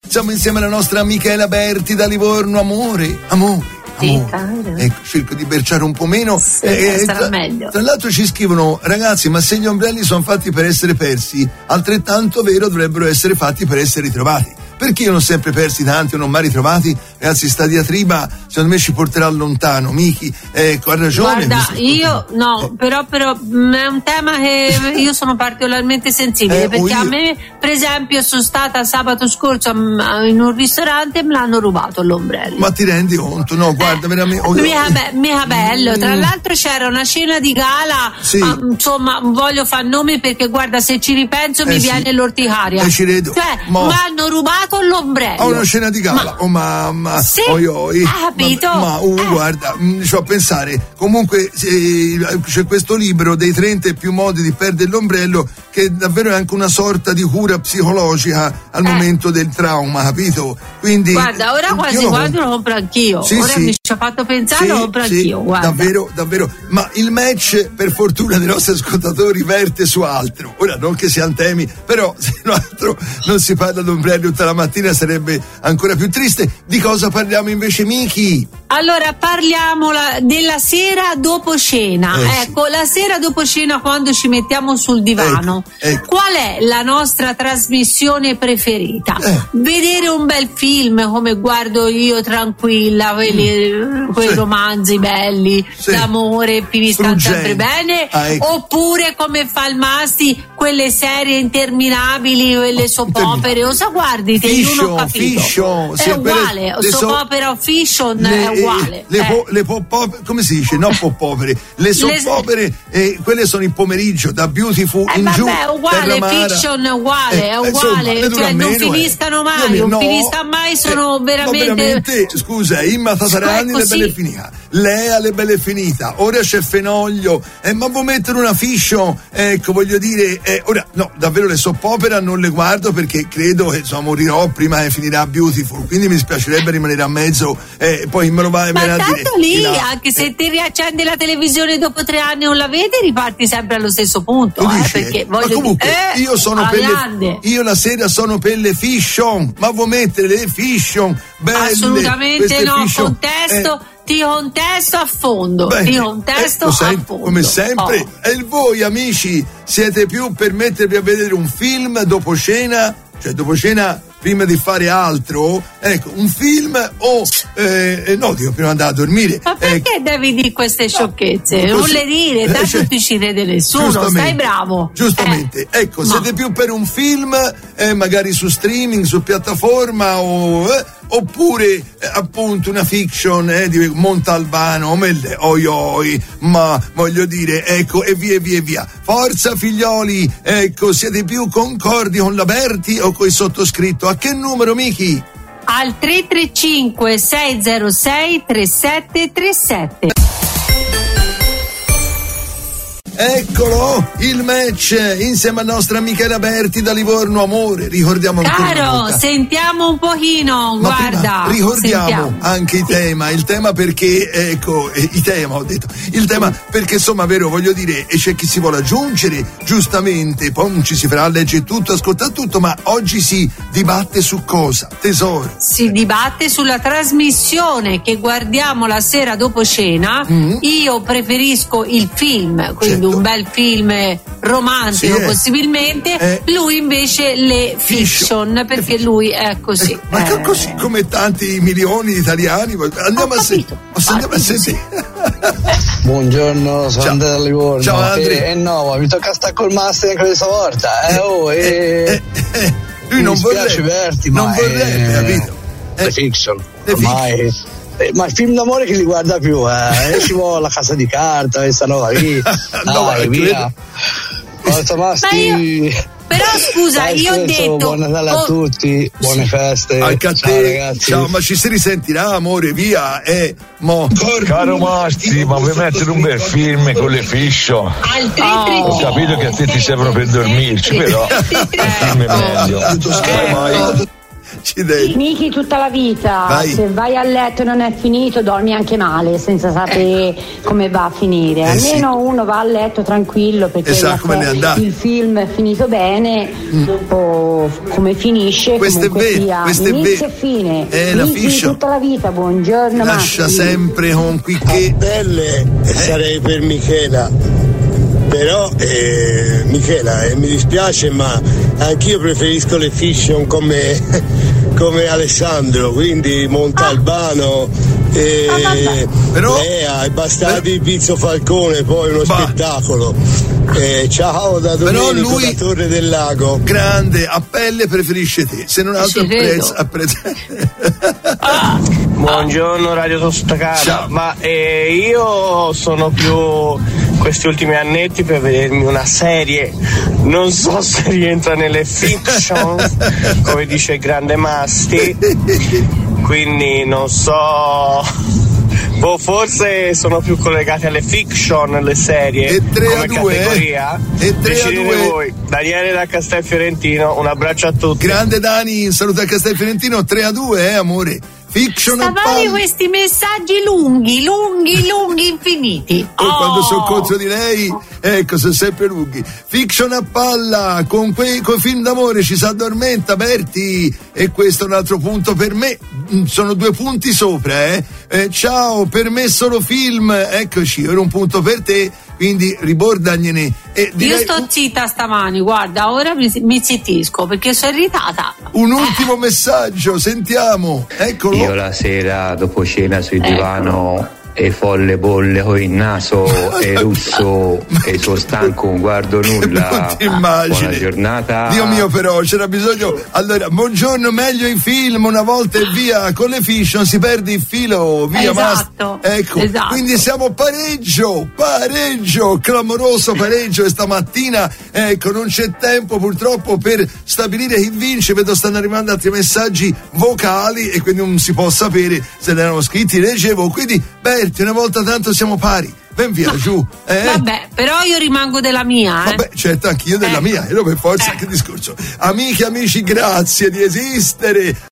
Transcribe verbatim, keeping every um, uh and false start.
siamo insieme alla nostra Michela Berti da Livorno. Amore, amore. Sì, ecco, cerco di berciare un po' meno. Sì, eh, sarà tra, meglio. Tra l'altro ci scrivono: ragazzi, ma se gli ombrelli sono fatti per essere persi, altrettanto vero dovrebbero essere fatti per essere ritrovati. Perché io non ho sempre persi tanti o non mai ritrovati? Ragazzi, sta diatriba secondo me ci porterà lontano. Miki, ecco, ha ragione. Guarda, io no, eh. però, però mh, è un tema che io sono particolarmente sensibile, eh, perché io... a me, per esempio, sono stata sabato scorso in un ristorante e me l'hanno rubato l'ombrello. Ma ti rendi conto? No, guarda, eh, veramente. Oh, mica, be- mica bello. Tra mm. l'altro c'era una cena di gala, sì. ma, insomma, voglio far nome perché guarda, se ci ripenso eh, mi sì. viene l'orticaria. Eh, ci credo. Cioè, Mo... mi hanno rubato l'ombrello. A una scena di gala, ma... oh mamma, sì, oi oi. hai capito? Ma, ma uh, eh. guarda, mh, ci ho a pensare, comunque eh, c'è questo libro dei trenta e più modi di perdere l'ombrello, che davvero è anche una sorta di cura psicologica al eh. momento del trauma, capito? Quindi guarda, ora quasi lo quasi lo compro anch'io. Sì, ora sì. mi ci ha fatto pensare, sì, lo compro sì, anch'io, guarda. Davvero, davvero. Ma il match, per fortuna dei nostri ascoltatori, verte su altro. Ora non che siano temi, però se non altro non si parla di ombrelli tutta la mattina, sarebbe ancora più triste. Di cosa parliamo invece, Miki? Allora, parliamo la, della sera dopo cena. Eh, ecco, sì. La sera dopo cena, quando ci mettiamo sul divano, ecco, ecco. Qual è la nostra trasmissione preferita? Eh. Vedere un bel film come guardo io tranquilla, quelli, mm. quei sì. romanzi belli, sì. d'amore, vi stanno sempre bene, ah, ecco. Oppure come fa il Masti, quelle serie interminabili, quelle soap opere, o sa guardi, te io non ho capito. Fiction, è sì, uguale, le, soap so, opera o fiction le, è uguale. Le, eh. po, le pop opere, come si dice? No, pop opere. Le soap le... opere, eh, quelle sono il pomeriggio, da Beautiful eh, in vabbè, giù. È uguale, fiction è uguale, eh, è uguale, insomma, cioè non meno, finiscano eh. mai, no, non finiscano mai, sono eh, veramente... veramente. Scusa, Imma Tatarani le belle finita, Lea le belle finita, ora c'è Fenoglio, eh, ma vuoi mettere una fiction? Ecco, voglio dire, eh, ora, no, davvero le soap opera non le guardo perché credo che insomma morirò prima e finirà Beautiful, quindi mi spiacerebbe rimanere a mezzo, eh, poi me lo vai a dire. Ma tanto lì, là, anche se eh. ti riaccendi la televisione dopo tre anni e non la vedi, riparti sempre allo stesso punto, eh, dici, perché ma voglio comunque dire, eh, io sono per le, io la sera sono per le fiction, ma vuoi mettere le fiction belle? Assolutamente no, fiction, contesto eh, ti contesto a fondo, bene, ti contesto ecco, a sem- fondo. come sempre, oh. E voi amici siete più per mettervi a vedere un film dopo cena, cioè dopo cena prima di fare altro, ecco, un film o eh, no, dico prima andare a dormire. Ma perché ecco. devi dire queste no, sciocchezze? così, non le dire, tanto cioè, ti ci crede nessuno, stai bravo. Giustamente, eh, ecco, ma. siete più per un film, eh, magari su streaming, su piattaforma o... Eh, oppure eh, appunto una fiction eh, di Montalbano, melle, oi oi, ma voglio dire, ecco, e via e via e via. Forza figlioli, ecco, siete più concordi con la Berti o con il sottoscritto? A che numero, Miki? Al tre tre cinque sei zero sei tre sette tre sette. Eccolo, il match insieme a nostra Michela Berti da Livorno. Amore, ricordiamo ancora Caro, sentiamo un pochino, ma guarda, ricordiamo sentiamo. anche il tema, il tema perché, ecco, eh, il tema ho detto, il tema perché insomma, vero, voglio dire, e c'è chi si vuole aggiungere, giustamente, poi non ci si farà leggere tutto, ascoltare tutto, ma oggi si dibatte su cosa? Tesoro. Si dibatte sulla trasmissione che guardiamo la sera dopo cena. Mm-hmm. Io preferisco il film, quindi certo. Un bel film romantico sì, possibilmente, eh. Lui invece le fiction, fiction. Perché fiction. Lui è così. Eh, ma eh. così come tanti milioni di italiani, andiamo a, se- andiamo a sentire. Buongiorno, sono Ciao. Andrea da Livorno. Ciao Andrea. E eh, no, mi tocca stare col master anche questa volta. Eh, oh, eh, eh, eh, lui non vorrebbe, Berti, non ma vorrebbe, eh, capito? Le eh, fiction. Le ormai. Fiction. Eh, ma il film d'amore che li guarda più, eh? Io ci vuole La casa di carta, questa nuova lì. No, dai, via. Forza Masti. Però scusa, dai, io ho detto buon Natale oh, a tutti, buone feste. Anche a ciao, te, ragazzi. ciao, ma ci si risentirà, amore, via, eh, mo. Caro Masti, ma vuoi mettere un bel film con le fiction? Al tre tre Ho capito che a te ti servono per dormirci, però il film è meglio. Accidenti. Miki tutta la vita. Vai. Se vai a letto e non è finito, dormi anche male senza sapere come va a finire. Eh, Almeno sì. uno va a letto tranquillo perché sa come ne è andato. il film è finito bene mm. o come finisce. Questo è comunque vero, sia questo è inizio vero. e fine. Eh, la Miki fiction. tutta la vita, buongiorno. Lascia Massi. sempre con qui che. Belle, Eh. sarei per Michela. Però eh, Michela, eh, mi dispiace, ma anch'io preferisco le fiction come, come Alessandro, quindi Montalbano, eh, Ah, però, Lea, i bastardi di Pizzo Falcone, poi uno bah. spettacolo. Eh, ciao da Domenico lui, da Torre del Lago. Grande, a pelle preferisce te, se non altro apprezza. apprezza. Ah. Buongiorno Radio Tostacana, ma eh, io sono più questi ultimi annetti per vedermi una serie, non so se rientra nelle fiction, come dice il grande Masti, quindi non so. O forse sono più collegati alle fiction, le serie, e tre come a due, categoria. eh? E tre a due. Voi. Daniele da Castelfiorentino, un abbraccio a tutti. Grande Dani, saluta a Castelfiorentino, tre a due, eh amore. Fiction a Stavate palla. questi messaggi lunghi, lunghi, lunghi, infiniti. Oh, Oh. quando sono contro di lei, ecco, sono sempre lunghi. Fiction a palla, con quei coi film d'amore ci si addormenta, Berti. E questo è un altro punto per me. Sono due punti sopra, eh. eh ciao, per me solo film. Eccoci, era un punto per te, quindi ribordagliene. E direi... Io sto zitta stamani, guarda, ora mi, mi zittisco perché sono irritata. Un ultimo eh. messaggio, sentiamo. Eccolo. Io la sera dopo cena sul divano e folle bolle con il naso e russo e sono stanco, non guardo nulla. Buona giornata. Dio mio, però c'era bisogno. Allora, buongiorno, meglio i film una volta e via. Con le fiction si perde il filo, via. Esatto, mas- ecco, esatto. Quindi siamo pareggio, pareggio, clamoroso pareggio. E stamattina, ecco, non c'è tempo purtroppo per stabilire chi vince. Vedo stanno arrivando altri messaggi vocali e quindi non si può sapere se li erano scritti, leggevo. Quindi, Berti, una volta tanto siamo pari. Ben via, giù. Eh? Vabbè, però io rimango della mia. Eh? Vabbè, certo, anch'io della eh. mia, e non per forza, eh. che discorso. Amiche, amici, grazie di esistere.